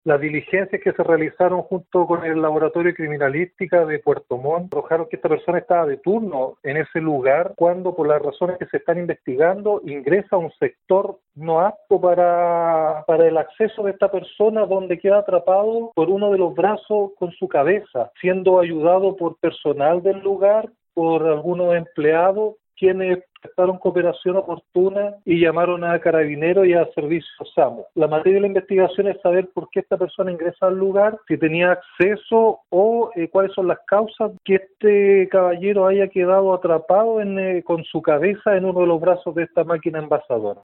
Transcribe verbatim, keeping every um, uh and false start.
Las diligencias que se realizaron junto con el Laboratorio de Criminalística de Puerto Montt arrojaron que esta persona estaba de turno en ese lugar cuando, por las razones que se están investigando, ingresa a un sector no apto para, para el acceso de esta persona, donde queda atrapado por uno de los brazos con su cabeza, siendo ayudado por personal del lugar, por algunos empleados, quienes prestaron cooperación oportuna y llamaron a Carabineros y a Servicios SAMU. La materia de la investigación es saber por qué esta persona ingresa al lugar, si tenía acceso o eh, cuáles son las causas que este caballero haya quedado atrapado en, eh, con su cabeza en uno de los brazos de esta máquina envasadora.